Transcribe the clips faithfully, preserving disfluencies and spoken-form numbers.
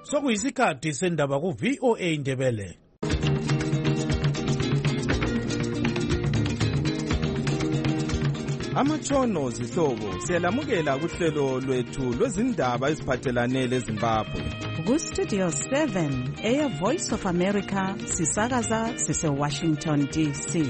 Sokuyisikhathi sendaba ku V O A Ndebele. Amatshono zihlobo siyalamukela kuhlelo lwethu lwezindaba eziphathelane leZimbabwe. Ku Studio seven eya Voice of America sisakaza sise Washington D C.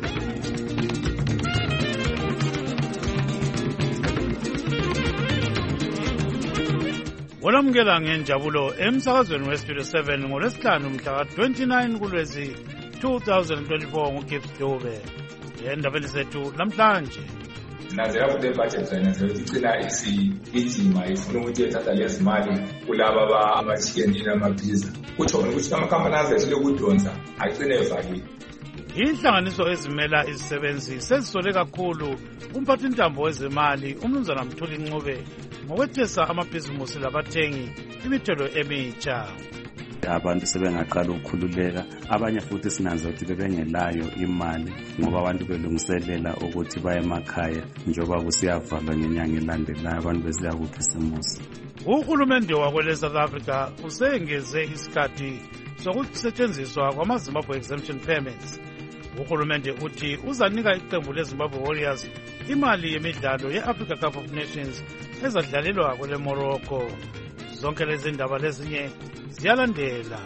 Olamukela ngenjabulo emsakazweni we Studio seven ngolwesihlanu mhla twenty-nine kuLwezi two thousand twenty-four nguGibbs Dube. Endabeni zethu namhlanje sinazela kule budget sinazela icina isigijima ifuna ukuthi ethatha lezi mali kulaba abachicken namapizza kutsho ukuthi amakhampani azethu lokudonsa agcine evalile. Inhlanganiso ezimela izisebenzi sezisole kakhulu umphathi intambo wezemali uMnumzana Mthuli Ncube ngokwethesa amabhizimusi labathengi imithelo emitsha. Abantu sebengaqala ukukhululeka, abanye futhi sinanza ukuthi bebengelayo imali ngoba abantu belungiselela ukuthi baye emakhaya njengoba kusiyavalwa ngenyanga elandelayo abantu besiya kukhisimusi. Uhulumende wakwele South Africa usengeze isikhathi sokusetshenziswa kwama-Zimbabwe exemption permits. Uhulumende uthi uzanika iqembu leZimbabwe Warriors imali yemidlalo ye-Africa Cup of Nations ezadlalelwa kwele Morocco. Zonke lezi ndaba lezinye ziyalandela.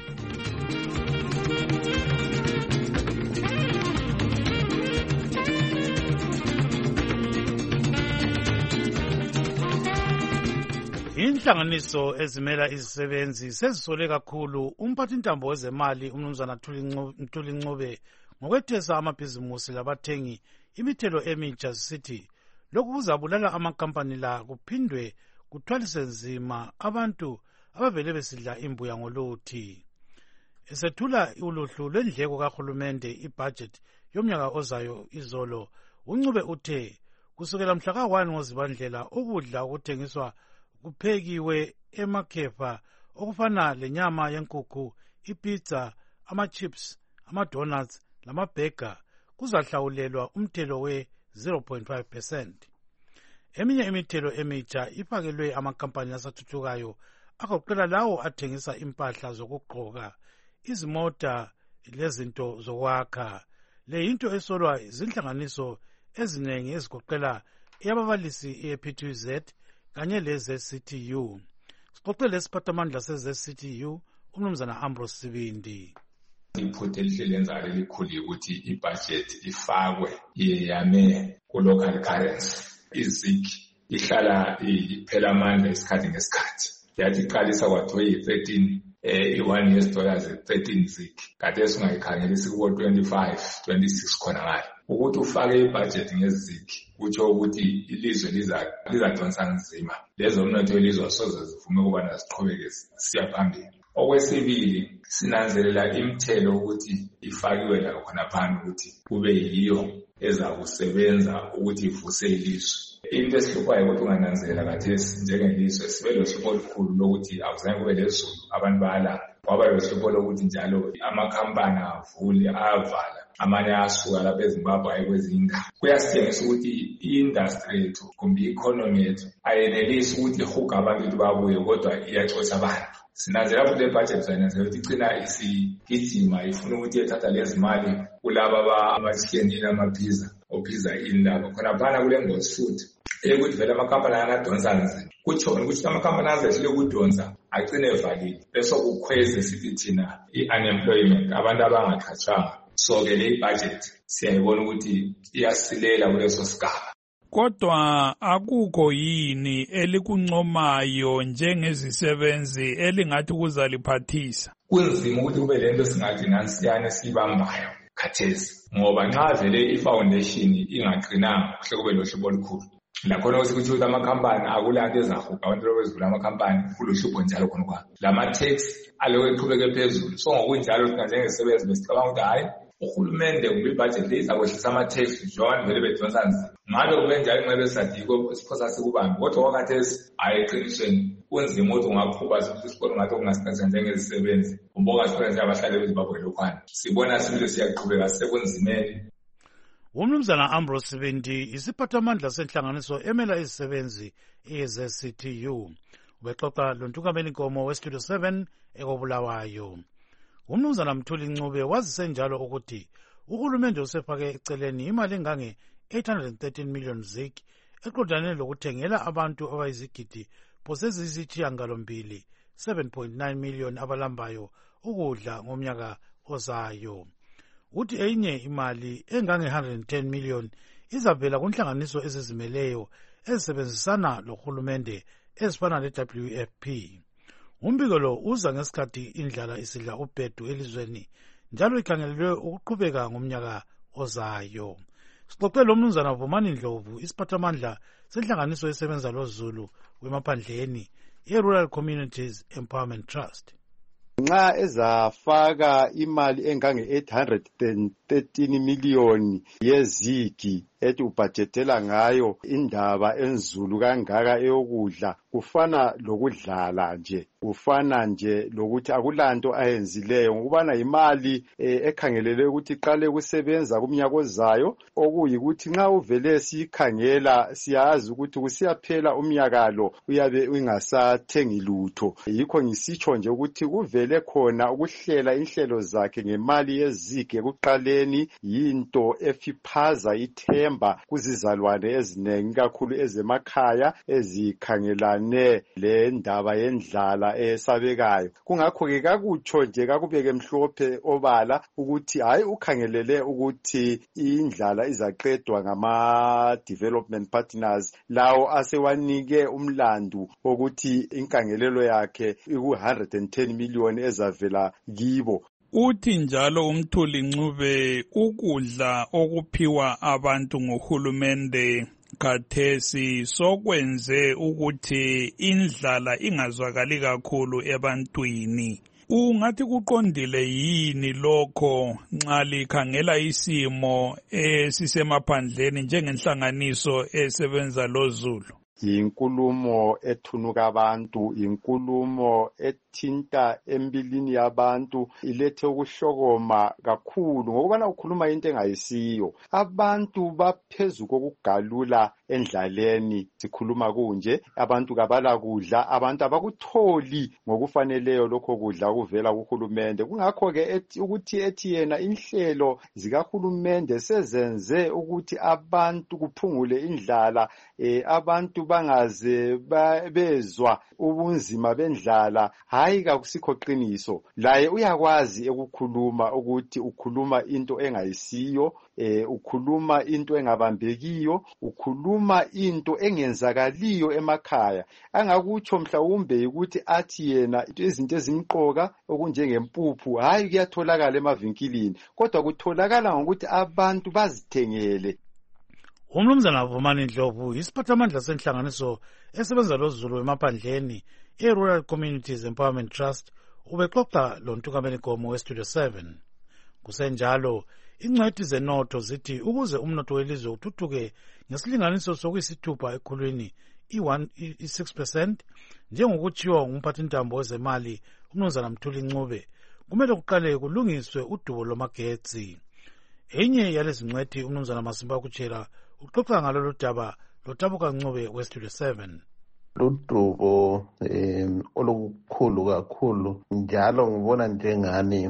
Inhlanganiso ezimela izisebenzi sezisole kakhulu umphathi intambo wezemali uMnumzana Mthuli Ncube ngokwethesa amabhizimusi labathengi imithelo emitsha zisithi lokhu kuzabulala amakampani la kuphindwe kuthwalise nzima abantu abavele besidla imbuya ngoluthi. Esethula uluhlu lwendleko kahulumende ibudget yomnyaka ozayo izolo, uNcube uthe kusukela mhla ka one ngoZibandlela ukudla okuthengiswa kuphekiwe emakhefa okufana lenyama yenkukhu, ipizza, ama-chips, ama-donuts lamabhega kuzahlawulelwa umthelo we zero point five percent. Eminye imithelo emitsha ifakelwe amakampani asathuthukayo agoqela lawo athengisa impahla zokugqoka, izimota lezinto zokwakha. Le yinto esolwa izinhlanganiso ezinengi ezigoqela eyababalisi e-P T Z kanye le-Z C T U. Siqoqele lesiphathamandla se-Z C T U uMnumzana Ambrose Sibindi. Iphutha elihle lenzayo elikhulu ukuthi ibudget ifakwe iyame ku-local currency. Iziki ihlala iphela amandla isikhathi ngesikhathi. Yathi iqalisa kwathiwa yi-thirteen i-one US dollars thirteen ziki. Kade singayikhangelisi kubo twenty-five twenty-six khona ngale. Ukuthi ufake ibudget ngeziki kutsho ukuthi ilizwe lizadonsa nzima. Lezo mnotho elizwe soze zivume ukubana siqhubeke siya phambili. Okwesibili sinanzelela imithelo ukuthi ifakiwe la khona phana ukuthi kube yiyo ezakusebenza ukuthi ivuse ilizwe. Into esihluphayo ukuthi ungananzelela kathesi njengelizwe sibe lohlupho olukhulu lokuthi akuzange kube lezulu abantu bayalala. Kwaba lohlupho lokuthi njalo amakhampani avule ayavala, amanye ayasuka lapha eZimbabwe aye kwezinye indawo. Kuyasitshengisa ukuthi i-industry yethu kumbe i-economy yethu ayenelisi ukuthi ihuga abantu ukuthi babuye kodwa iyaxosha abantu. Sinazela kule budget sinazela ukuthi icina isigijima ifuna ukuthi ethatha lezi mali kulaba abachicken namapizza opizza indaba khona phana kule ngozi futhi ukuthi vele amakampani angadonsa nzima. Kutsho ukuthi amakampani azehle ukudonsa agcine evalile bese kukhweze sithi thina i-unemployment abantu abangaqhatshwanga. So ke le budget siyayibona ukuthi iyasilela kuleso sigaba. Kodwa akukho yini elikuncomayo njengezisebenzi elingathi kuzaliphathisa? Kunzima ukuthi kube lento singathi nansiyane sibambayo khathesi ngoba nxa vele i-foundation ingaqinanga kuhle kube lohlupho olukhulu. Lakhona ukuthi ukuthi amakhampani akulanto ezahuga abantu bezivula amakhampani kulohlupho njalo khona kwa. Lama-tax aloku eqhubeke phezulu. So ngokunjalo thina njengezisebenzi besicabanga ukuthi hayi uhulumende kumbe ibudget le izakwehlisa ama-tax njengoba vele bedonsa nzima. Ngabe kube njalo nxa besadiko siphosa sikubambi kodwa kwakhathesi hayi eqinisweni kunzima ukuthi ungaqhuba isikolo ngathi kungasikhathi njengezisebenzi umboka sisebenzi abahlale beZimbabwe lokhwana. Sibona sibile siyaqhubeka sekunzimeni. uMnumzana Ambrose Sibindi isiphathamandla senhlanganiso emela izisebenzi e-Z C T U. ubexoxa lontukameli nkomo westudio seven ekobulawayo. Umnumzana Mthuli Ncube wazise njalo ukuthi uhulumende usefake eceleni imali engange eight hundred thirteen million zik eqondane lokuthengela abantu abayizigidi posezizithiyangalombili seven point nine million abalambayo ukudla ngomnyaka ozayo. Uthi enye imali engange one hundred ten million izavela kunhlanganiso ezizimeleyo ezisebenzisana lohulumende ezifana le-W F P. Umbiko lo uza ngesikhathi indlala isidla ubhedu elizweni njalo ikhangelelwe ukuqhubeka ngomnyaka ozayo. Sixoxe lo mnumzana Vumani Ndlovu, isiphathamandla senhlanganiso esebenza loZulu wemaphandleni i-Rural Communities Empowerment Trust. Nxa ezafaka imali engange eight hundred thirteen million yezigi ethi ubhajetela ngayo indaba enzulu kangaka eyokudla, kufana lokudlala nje, kufana nje lokuthi akulanto ayenzileyo ngokubana imali eh, ekhangelele ukuthi iqale kusebenza kumnyaka ozayo, okuyikuthi nxa uvele sikhangela siyazi ukuthi kusiyaphela umnyaka lo uyabe ungasathengi lutho. Yikho ngisitsho nje ukuthi kuvele khona ukuhlela inhlelo zakhe ngemali yezigi ekuqaleni yinto efiphaza ithemba kuzizalwane ezinengi kakhulu ezemakhaya ezikhangelane le ndaba yendlala esabekayo. Kungakho ke kakutsho nje kakubeke mhlophe obala ukuthi hayi ukhangelele ukuthi indlala izaqedwa ngama development partners lawo asewanike umlandu ukuthi inkangelelo yakhe iku one hundred ten million ezavela kibo. Uthi njalo uMthuli Ncube ukudla okuphiwa abantu ngohulumende khathesi sokwenze ukuthi indlala ingazwakali kakhulu ebantwini. Ungathi kuqondile yini lokho nxa likhangela isimo esisemaphandleni njengenhlanganiso esebenza loZulu? Inkulumo ethunuka abantu, inkulumo ethinta embilini yabantu, ilethe ukuhlokoma kakhulu ngokubana ukhuluma into engayisiyo. Abantu baphezulu kokugalula endlaleni, sikhuluma kunje, abantu kabala kudla, abantu abakutholi ngokufaneleyo lokho kudla kuvela kuhulumende. Kungakho ke ukuthi ethi yena inhlelo zikahulumende sezenze ukuthi abantu kuphungule indlala, eh, abantu bangaze bezwa ubunzima bendlala. Hayi kakusikho qiniso. Laye uyakwazi ukukhuluma ukuthi ukhuluma into engayisiyo, eh, ukhuluma into engabambekiyo, ukhuluma into engenzakaliyo emakhaya. Angakutsho mhlawumbe ukuthi athi yena izinto ezimqoka okunjengempuphu hayi kuyatholakala emavinkilini, kodwa kutholakala ngokuthi abantu bazithengele. Umnumzana Vumani Ndlovu, isiphathamandla senhlanganiso esebenza loZulu emaphandleni i-Rural Communities Empowerment Trust, ubexoxa lontukameli nkomo westudio seven. Kusenjalo, ingcwethi zenotho zithi ukuze umnotho welizwe uthuthuke ngesilinganiso sokuyisithupha ekhulwini i six percent, njengokutshiwo ngumphathintambo wezemali umnumzana Mthuli Ncube, kumele kuqale kulungiswe udubo lwamagetsi. Enye yalezi ngcwethi umnumzana Masimba Kuchera uxoxa ngalolu daba loTabuka Ncube westudio seven. Ludubo um olukhulu kakhulu njalo ngibona njengani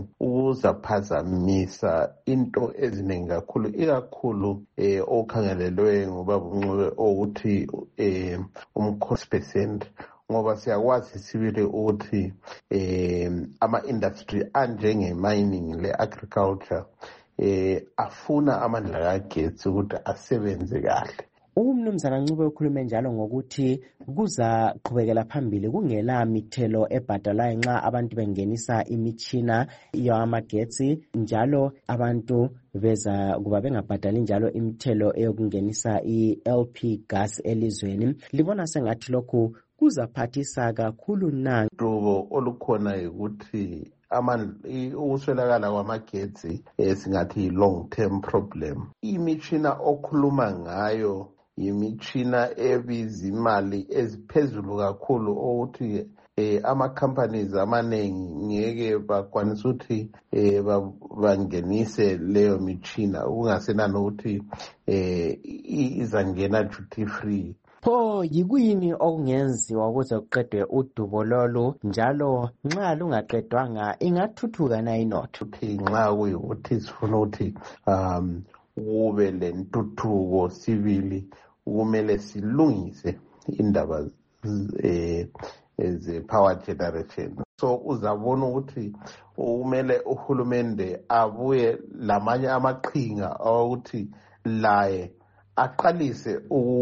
ukuzaphazamisa into eziningi kakhulu, ikakhulu eh okhangelelwe ngoba Ncube ukuthi eh umkhosi percent, ngoba siyakwazi sibile ukuthi eh ama-industry anjenge-mining le-agriculture eh afuna amandla kagetsi ukuthi asebenze kahle. Umnumzana Ncube ukhulume njalo ngokuthi kuza qhubekela phambili kungela mithelo ebhadalayo nxa abantu bengenisa imitshina yamagetsi, njalo abantu beza kuba bengabhadali njalo imithelo eyokungenisa i-L P gas elizweni. Libona sengathi lokhu kuzaphathisa kakhulu na? Dubo olukhona ukuthi ukuswelakala kwamagetsi esingathi long term problem. Imitshina okhuluma ngayo imitshina ebiza imali eziphezulu kakhulu ukuthi eh ama-companies amanengi ngeke bakwanisa ukuthi eh bangenise leyo mitshina, kungasenani ukuthi eh izangena duty free. Pho yikuyini okungenziwa ukuze kuqedwe udubo lolu njalo nxa lungaqedwanga ingathuthuka na inotho? Nxa kuyikuthi sifuna ukuthi um kube lentuthuko sibili kumele silungise indaba eh ze-power generation. So uzabona ukuthi kumele uhulumende abuye lamanye amaqhinga ukuthi laye aqalise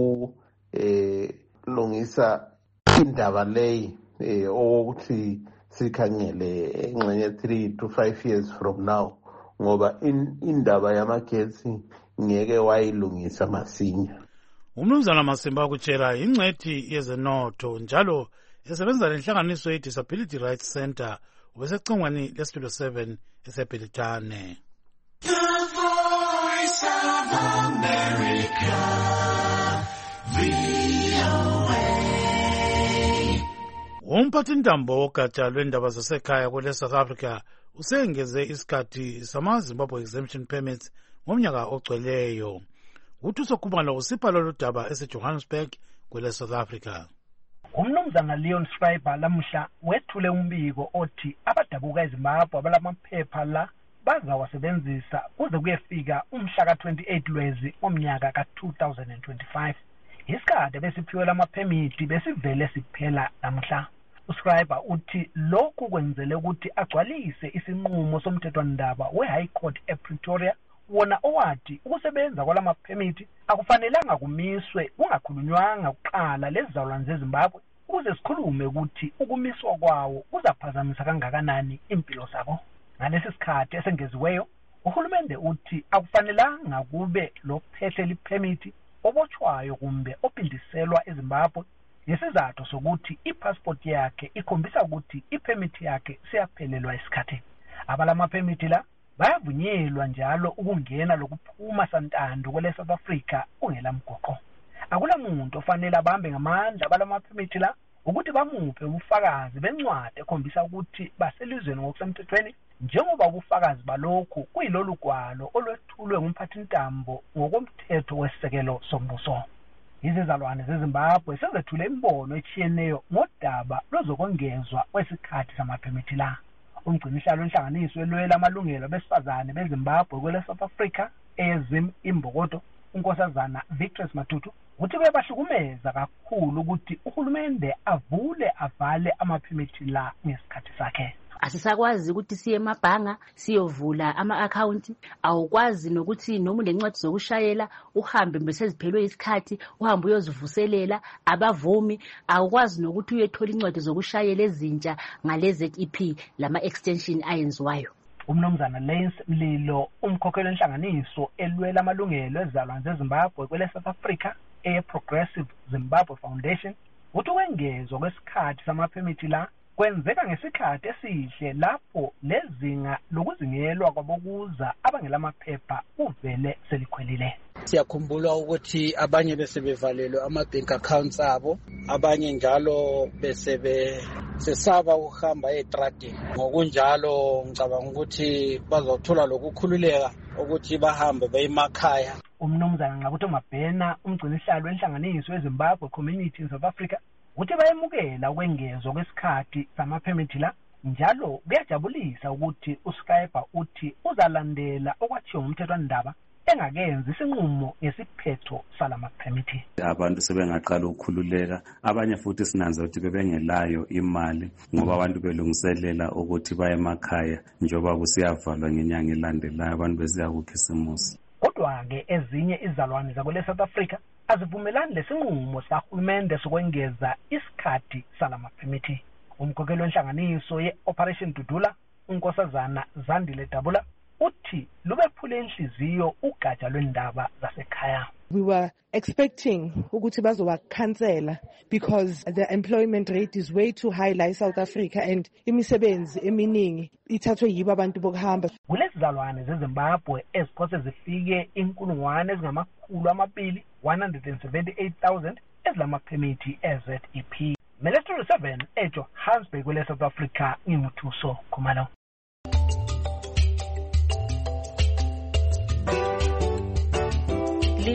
ukulungisa indaba leyi ukuthi sikhangele engxenye three to five years from now, ngoba indaba yamagetsi ngeke wayilungisa masinya. Umnumzana Masimba kutshela ingcwethi yezenotho njalo esebenza lenhlanganiso ye-Disability Rights Center ubesecingweni lestudio seven eseBhilitane. The Voice of America, V O A. Umphathintambo wogatsha lwendaba zasekhaya kwele South Africa usengeze isikhathi sama-Zimbabwe Exemption Permits ngomnyaka ogcweleyo. Uthuso Khumalo usipha lolu daba eseJohannesburg kwele South Africa. Umnumzana Leon Schreiber lamuhla wethule umbiko othi abadabuka eZimbabwe abalamaphepha la bazawasebenzisa kuze kuyefika umhla ka twenty-eight Lwezi omnyaka ka two thousand twenty-five. Isikhathi besiphiwe lamaphemithi besivele siphela namuhla. uSchreiber uthi lokhu kwenzele ukuthi agcwalise isinqumo somthethwandaba we-High Court ePretoria wona owathi ukusebenza kwalamaphemithi akufanelanga kumiswe kungakhulunywanga kuqala lezizalwane zeZimbabwe ukuze sikhulume ukuthi ukumiswa kwawo kuzaphazamisa kangakanani impilo zabo. Ngalesi sikhathi esengeziweyo uhulumende uthi akufanelanga kube lophethe liphemithi obotshwayo kumbe opindiselwa eZimbabwe ngesizathu sokuthi ipassport yakhe ikhombisa ukuthi iphemithi yakhe siyaphelelwa isikhathi. Abalamaphemithi la bayavunyelwa njalo ukungena lokuphuma santando kwele South Africa ungela mgoqo. Akula muntu ofanele abambe ngamandla abalamaphemithi la ukuthi bamuphe ubufakazi bencwadi ekhombisa ukuthi baselizweni ngokusemthethweni njengoba ubufakazi balokhu kuyilolu gwalo olwethulwe ngumphathintambo ngokomthetho wesisekelo sombuso. Izizalwane zeZimbabwe sezethule imbono etshiyeneyo ngodaba lozokongezwa kwesikhathi samaphemithi la. Umgcinisihlalo wenhlanganiso elwela amalungelo abesifazane beZimbabwe kwele South Africa ezim imbokodo unkosazana Victor Matutu uthi kuyabahlukumeza kakhulu ukuthi uhulumende avule avale amaphemithi la ngesikhathi sakhe. Asisakwazi ukuthi siye emabhanga siyovula ama-account, awukwazi nokuthi noma unencwadi zokushayela uhambe beseziphelwe isikhathi uhambe uyozivuselela abavumi, awukwazi nokuthi uyethola incwadi zokushayela ezintsha ngale Z E P lama extension ayenziwayo. Umnumzana Lance Mlilo umkhokheli wenhlanganiso elwela amalungelo ezizalwane zeZimbabwe kwele South Africa e-Progressive Zimbabwe Foundation uthi ukwengezwa kwesikhathi samaphemithi la kwenzeka ngesikhathi esihle lapho lezinga lokuzingelwa kwabokuza abangelamaphepha uvele selikhwelile. Siyakhumbula ukuthi abanye besebevalelwe ama-bank accounts abo, abanye njalo besebe sesaba ukuhamba etradini. Ngokunjalo ngicabanga ukuthi bazothola lokukhululeka ukuthi bahambe bayemakhaya. Umnumzana Nqabuthi Mabhena umgcinisihlalo wenhlanganiso weZimbabwe Community in South Africa uthi bayemukela ukwengezwa kwesikhathi samaphemithi la njalo kuyajabulisa ukuthi uSchreiber uthi uzalandela okwathiwa umthethwandaba engakenzi isinqumo ngesiphetho salamaphemithi. Abantu sebengaqala ukukhululeka, abanye futhi sinanza ukuthi bebengelayo imali ngoba abantu belungiselela ukuthi baye emakhaya njengoba kusiyavalwa ngenyanga elandelayo abantu besiya kukhisimusi. Kodwa-ke ezinye izalwane zakwele South Africa azivumelani lesinqumo sahulumende sokwengeza isikhathi salamaphemithi. Umkhokheli wenhlanganiso ye-Operation Dudula unkosazana Zandile Dabula uthi lubephule inhliziyo ugatsha lwendaba zasekhaya. We were expecting ukuthi bazowakhansela because the employment rate is way too high la South Africa and imisebenzi eminingi ithathwe yibo abantu bokuhamba. Kulezi zalwane zeZimbabwe eziphose zifike inkulungwane ezingamakhulu amabili one hundred seventy-eight thousand ezilamaphemithi e-Z E P. Melestro seven eJohannesburg kwele South Africa ngimuthuso Khumalo. Lynn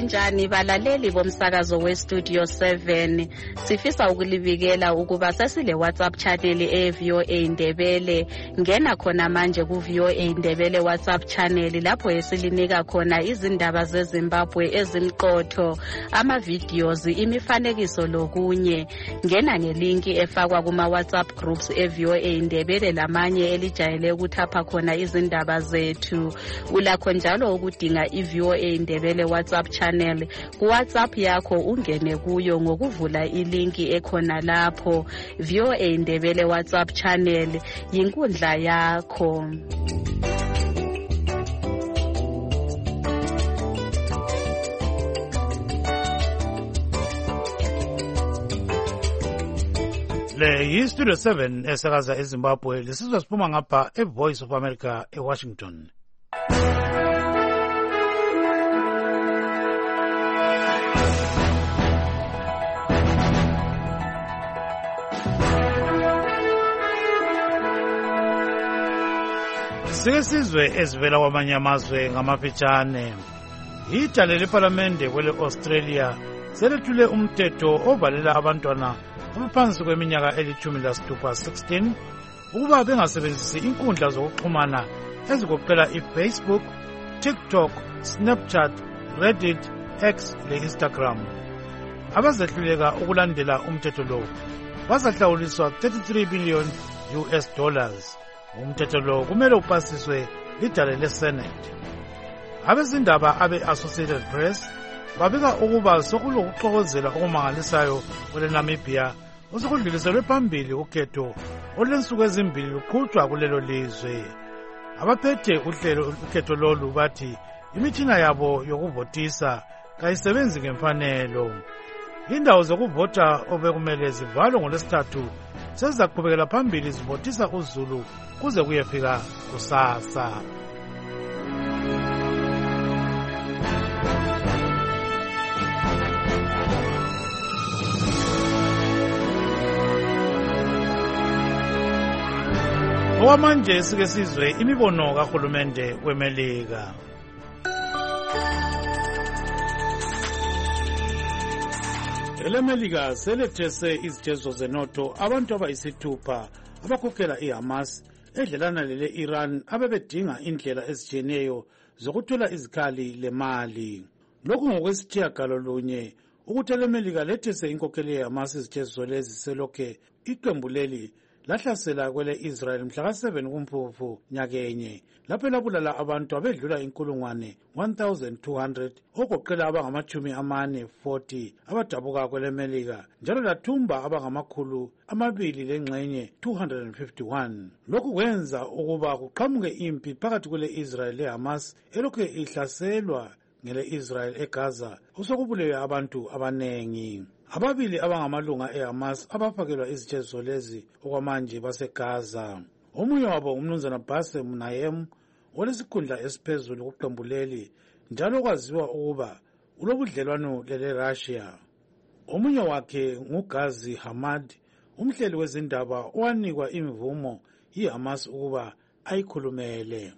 Linjani balaleli bomsakazo weStudio seven. Sifisa ukulibikela ukuba sesile WhatsApp channel e-V O A Ndebele. Ngena khona manje ku-V O A Ndebele WhatsApp channel lapho esilinika khona izindaba zeZimbabwe ezimqotho, ama-videos, imifanekiso lokunye. Ngena ngelinki efakwa kuma-WhatsApp groups e-V O A Ndebele lamanye elijayele ukuthapha khona izindaba zethu. Ulakho njalo ukudinga i-V O A Ndebele WhatsApp channel ku WhatsApp yakho ungene kuyo ngokuvula ilinki ekhona lapho. V O A Ndebele WhatsApp channel yinkundla yakho. Le yi-Studio seven esakaza eZimbabwe lesizwe siphuma ngapha e-Voice of America eWashington. Sike sizwe ezivela kwamanye amazwe ngamafitshane. Ijale lePhalamende kwele Australia selethule umthetho ovalela abantwana abaphansi kweminyaka elithumi lasithupha sixteen ukuba bengasebenzisi inkundla zokuxhumana ezigoqela iFacebook, TikTok, Snapchat, Reddit, X le-Instagram. Abazehluleka ukulandela umthetho lo bazahlawuliswa thirty-three billion U S dollars. Umthetho lo kumele upasiswe lidale leSenate. Abezindaba abe-Associated Press babika ukuba sokulokuxokozela okumangalisayo kwele Namibia osekudluliselwe phambili ukhetho olensuku ezimbili luqhutshwa kulelo lizwe. Abaphethe uhlelo ukhetho lolu bathi imithina yabo yokuvotisa kayisebenzi ngemfanelo. Indawo zokuvota obekumele zivalwe ngolwesithathu sezizaqhubekela phambili zivotisa uZulu kuze kuyefika kusasa. Okwamanje sike sizwe imibono kahulumende weMelika. EleMelika selethese izitezo zenotho abantu abayisithupha abakhokhela iHamas edlelana lele-Iran abebedinga indlela ezitshiyeneyo zokuthola izikhali lemali. Lokhu ngokwesitshiyagalolunye ukuthi eleMelika lethese inkokheli yeHamas izitezo lezi selokhe iqembu leli lahlasela kwele Israel mhla seven kuMfumfu nyakenye lapho labulala abantu abedlula inkulungwane one thousand two hundred ogoqela abangamachumi amane forty abadabuka kwele Melika njalo lathumba abangamakhulu amabili lengxenye two hundred fifty-one. Lokhu kwenza ukuba kuqhamuke impi phakathi kwele Israel leHamas elokhe ihlaselwa ngele Israel eGaza osokubulewe abantu abanengi. Ababili abangamalunga eHamas abafakelwa izitezo lezi okwamanje baseGaza. Omunye wabo umnumzana Bassem Naim olesikhundla esiphezulu kuqembu leli njalo kwaziwa ukuba ulobudlelwano lele-Russia. Omunye wakhe nguGhazi Hamad, umhleli wezindaba owanikwa imvumo yiHamas ukuba ayikhulumele.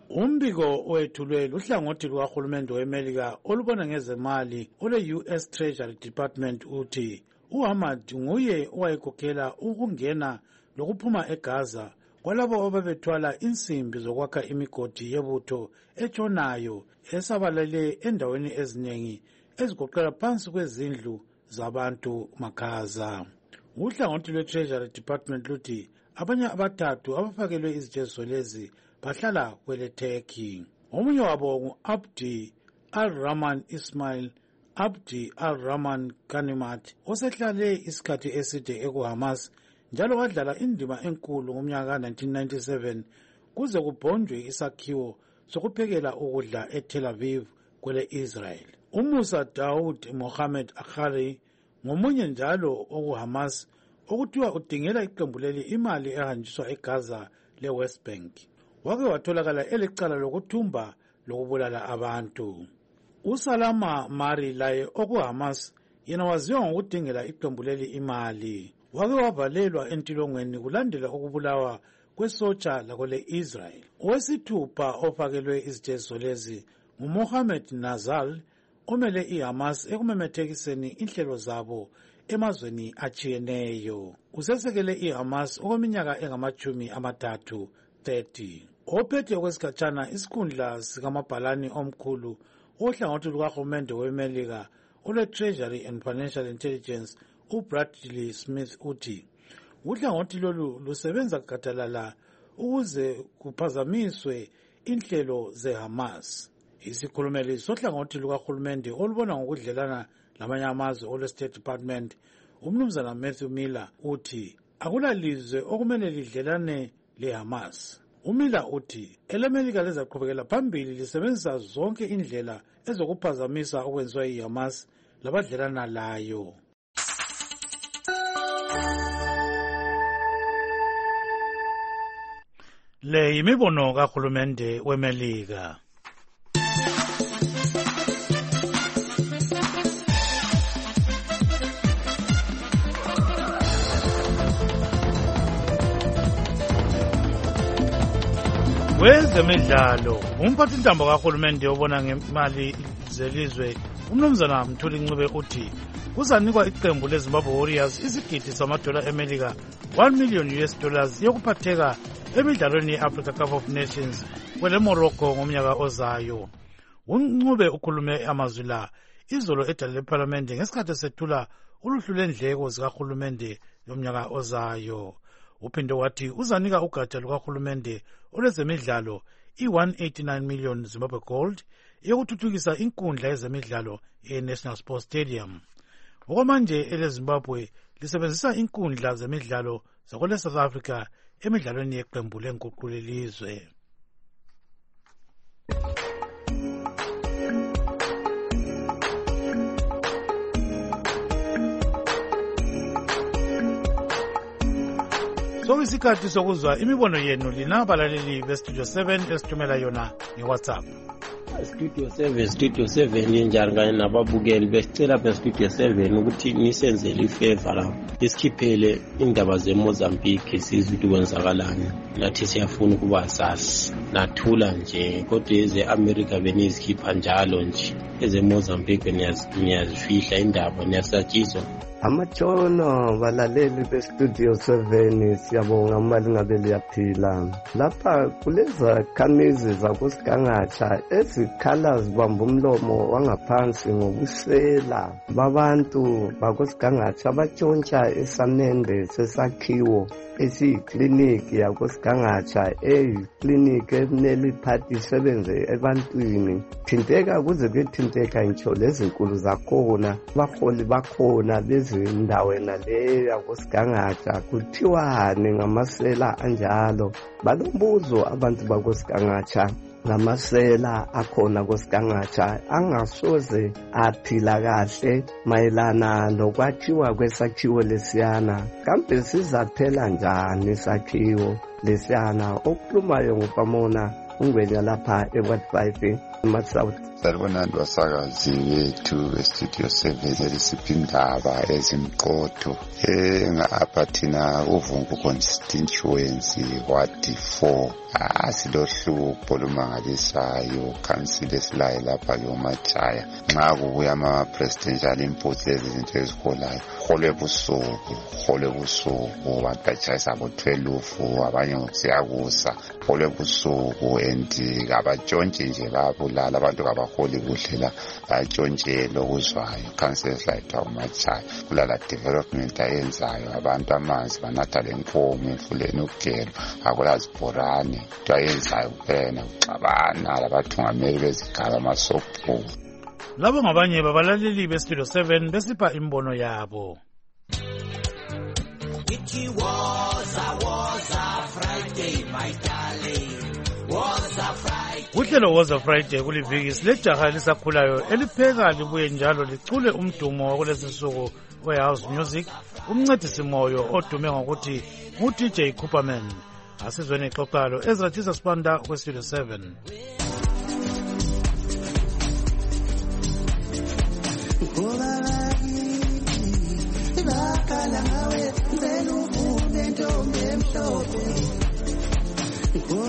Umbiko owethulwe luhlangothi lukahulumende weMelika olubona ngezemali ole-U S Treasury Department uthi uHamad nguye owayekhokhela ukungena lokuphuma eGaza kwalabo ababethwala insimbi zokwakha imigodi yebutho etshonayo esabalele endaweni eziningi ezigoqela phansi kwezindlu zabantu maKhaza. Uhlangothi lwe-Treasury Department luthi abanye abathathu abafakelwe izitezo lezi bahlala kwele Turkey. Omunye wabo ngu-Abdi al-Rahman Ismail Abdi al-Rahman Ganimat osehlale isikhathi eside ekuHamas njalo wadlala indima enkulu ngomnyaka nineteen ninety-seven kuze kubhonjwe isakhiwo sokuphekela ukudla eTel Aviv kwele Israel. UMusa Daoud Mohammed Akhari ngomunye njalo okuHamas okuthiwa udingela iqembu leli imali ehanjiswa eGaza le-West Bank. Wake watholakala elecala lokuthumba lokubulala abantu. USalama Mari laye okuHamas yena waziwa ngokudingela iqembu leli imali. Wake wavalelwa entilongweni kulandela ukubulawa kwesotsha lakole Israel. Owesithupha ofakelwe izitezo lezi nguMohammed Nazal omele iHamas ekumemethekiseni inhlelo zabo emazweni achiyeneyo. Usesekele iHamas okweminyaka engamachumi amathathu thirty. Ophethe okwesikhatshana isikhundla sikamabhalani omkhulu ohlangothi lukahulumende weMelika ole-Treasury and Financial Intelligence uBradley Smith uthi uhlangothi lolu lusebenza gadalala ukuze kuphazamiswe inhlelo zeHamas. Isikhulumeli sohlangothi lukahulumende olubona ngokudlelana lamanye amazwe ole-State Department umnumzana Matthew Miller uthi akulalizwe okumele lidlelane leHamas. uMiller uthi eleMelika lezaqhubekela phambili lisebenzisa zonke indlela ezokuphazamisa okwenziwa yiHamas labadlelana layo. Le yimibono kahulumende weMelika. Kwezemidlalo, umphathintambo kahulumende obona ngemali zelizwe umnumzana Mthuli Ncube uthi kuzanikwa iqembu leZimbabwe Warriors isigidi samadola eMelika one million U S dollars yokuphatheka emidlalweni ye-Africa Cup of Nations kwele Morocco ngomnyaka ozayo. uNcube ukhulume amazwi la izolo edale leParliament ngesikhathi esethula uluhlu lendleko zikahulumende yomnyaka ozayo. Uphinde wathi uzanika ugatsha lukahulumende olwezemidlalo i-one hundred eighty-nine million Zimbabwe gold yokuthuthukisa inkundla yezemidlalo e-National Sports Stadium. Okwamanje eleZimbabwe lisebenzisa inkundla zemidlalo zakwele South Africa emidlalweni yeqembu lenguqulo lelizwe. Sokuyisikhathi sokuzwa imibono yenu lina abalaleli beStudio seven esithumela yona ngeWhatsApp. Studio seven Studio seven njani kanye nababukeli besicela beStudio seven ukuthi nisenzele ifavor lapho isikhiphele indaba zeMozambique sizwe ukuthi kwenzakalani. Nathi siyafuna ukuba sazi nathula nje kodwa eze-America benizikhipha njalo nje eze-Mozambique niyazifihla indaba niyasatshizwa. Amatshono balaleli beStudio seven siyabonga mali ngabe liyaphila. Lapha kuleza khamizi zakusigangatsha ezikhala zibamba umlomo wangaphansi ngobusela babantu bakusigangatsha batshontsha esamende sesakhiwo esiyikliniki yakusigangatsha eyikliniki ekumele iphathi isebenze ebantwini. Thinteka kuze kuyethinteka ngitsho lezinkulu zakhona baholi bakhona bezindaweni leyo yakusigangatsha kuthiwani ngamasela anjalo. Balombuzo abantu bakusigangatsha ngamasela akhona kusigangatsha angasoze aphila kahle mayelana nokwakhiwa kwesakhiwo lesiyana. Kambe sizaphela njani isakhiwo lesiyana? Okukhulumayo ngupamona ungwenya lapha eWard five eMatsouth. Salibonani basakazi bethu eStudio seven elisipha indaba ezimqotho engapha thina uVungu constituency ward four. Asilohlupho olumangalisayo council esilayo lapha yoMachaya nxa kubuya ama-presidential input lezi zinto eziholayo holwe busuku holwe busuku bantu batshayisa bo-twelve abanye ngokusiyakusa holwe busuku and kabatshontshe nje bayabulala abantu kabaholi kuhle la batshontshele okuzwayo council esilayo kuthiwa uMachaya kulala development ayenzayo abantu amanzi banatha lenkomo emfuleni ukugelo akulazibhorane twayenzayo kuphela uxabana labathungameli bezigaba amasobhu. Labo ngabanye babalaleli beStudio seven besipha imbono yabo. It was a was a Friday my darling was a Friday. Uhlelo was a Friday kuliviki silejaha lisakhulayo elipheka libuye njalo licule umdumo wakulesisuku we-house music umncedisi moyo odume ngokuthi ngu-D J Cooperman. Asizweni ixoxalo Ezra Jesus Panda kweStudio seven.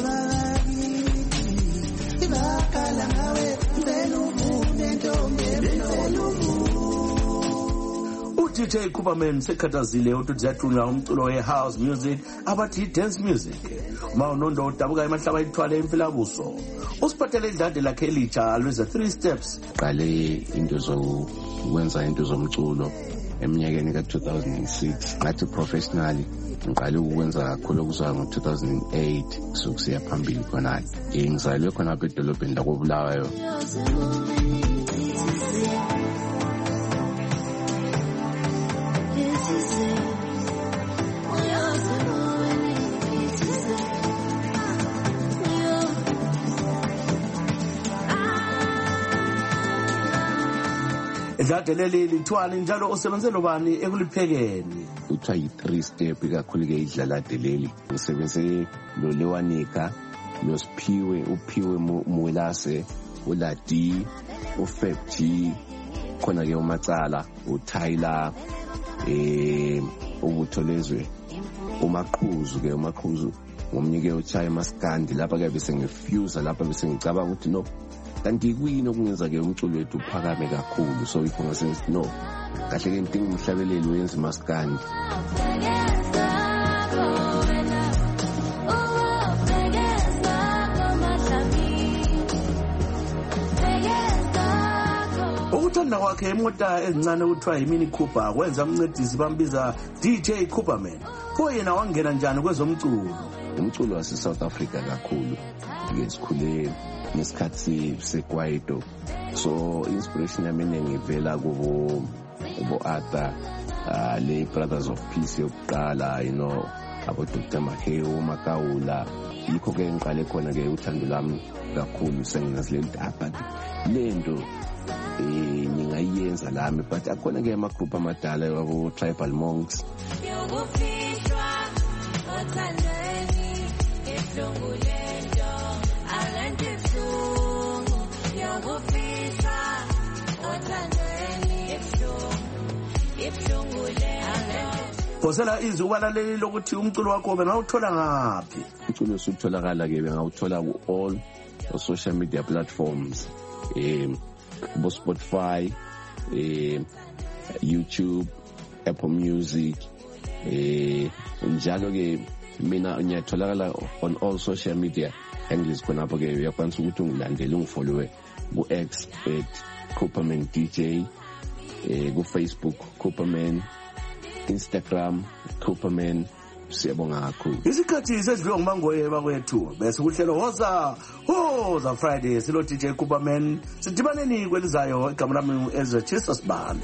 Ibakala ngawe ngicela uvume ntombi u-D J Cooperman sekhathazile ukuthi ziyaqhuna umculo we-house music abathi i-dance music. Uma unondo udabuka emahlaba ithwale emfilabuso usiphathele idlade lakhe elitsha lweze three steps. Qale into zokwenza into zomculo eminyakeni ka-two thousand six ngathi professionally ngiqale ukwenza kakhulu okusuka ngo-two thousand eight sokusiya phambili khonale. Ngizalwe khonapha edolobheni lakobulawayo. Idlade leli lithwala njalo usebenze lobani ekuliphekeni? Kuthiwa yi-three step kakhulu-ke idlalade leli. Ngisebenze lo Lewanika, lo Siphiwe, uPhiwe Mwelase, uLadi, uFab G, khona-ke uMacala, uTyler, eh uButholezwe, uMaqhuzu-ke uMaqhuzu ngomnike uChaya Maskandi. Lapha-ke bese ngifuse lapha bese ngicabanga ukuthi no kanti kuyini okungenza-ke umculo wethu uphakame kakhulu. So yikho ngasengithi no kahle-ke ntinga umhlabeleli wenza uMaskandi. Ukuthanda kwakhe imota ezincane okuthiwa yi-Mini Cooper kwenza umncedisi bambiza D J Cooperman. Pho yena wangena njani kwezomculo? Umculo wase-South Africa kakhulu ke sikhule ngesikhathi sekwaito, so inspiration yami ngivela kubo kubo Arthur, uh, le Brothers of Peace yokuqala, you know, abo Doctor Maheo Makawula. Yikho ke ngiqale khona ke uthando lami kakhulu senginazile but lento eh ningayenza lami, but akhona ke ama group amadala abo Tribal Monks. Phosela izwi ubalaleli lokuthi umculo wakho bengawuthola ngaphi? Umculo usutholakala ke bengawuthola ku all social media platforms, eh bo Spotify, eh YouTube, Apple Music, eh njalo ke mina ngiyatholakala on all social media handles khonapho ke uyakwanisa ukuthi ungilandele ungifollowe ku X at Cooperman D J, eh ku Facebook Cooperman, Instagram Cooperman. Siyabonga kakhulu. Isikhathi sesidliwe ngumangoye bakwethu bese kuhlelo woza woza Friday silo D J Cooperman. Sidibaneni kwelizayo. Igama lami Ezra Jesus Banda.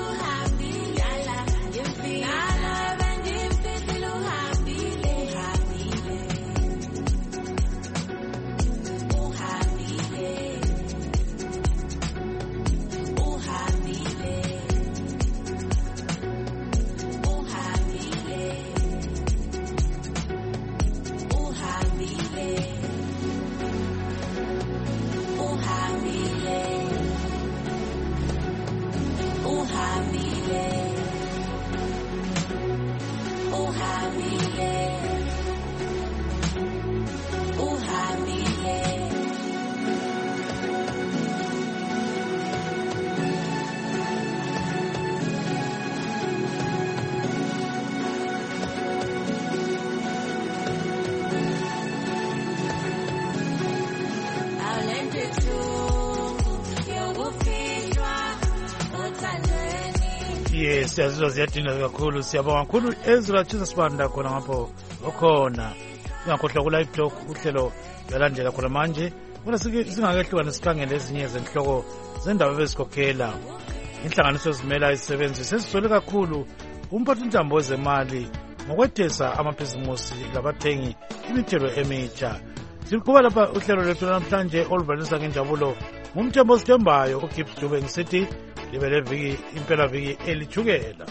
Yes, siyazizwa ziyadinga kakhulu. Siyabonga kakhulu Ezra Jesus Banda khona ngapho okhona. Ngakhohlwa ku live talk uhlelo yalandela khona manje. Bona singakehlukana sikhangele ezinye zenhloko zendaba bezikhokhela. Inhlanganiso ezimela isebenzi sesizwele kakhulu umphathintambo wezemali ngokwethesa amabhizimusi labathengi imithelo emitsha. Siqhubeka lapha uhlelo lwethu namhlanje oluvalisa ngenjabulo ngumthembo sithembayo uGibbs Dube ngisithi libele viki impela viki elithukela.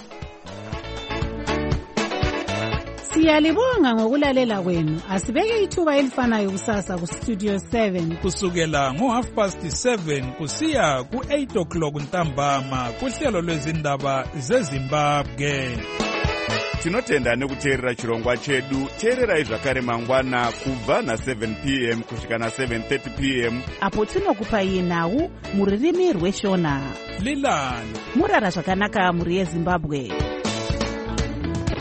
Siyalibonga ngokulalela kwenu. Asibeke ithuba elifanayo kusasa ku Studio seven kusukela ngo half past seven kusiya ku eight o'clock ntambama kuhlelo lwezindaba zeZimbabwe. tinotenda nekuteerera chirongwa chedu. teererai zvakare mangwana kubva na-seven p m kusvika na-seven thirty p m apo tinokupai nhau muririmi rweshona. lilani murara zvakanaka muri yezimbabwe.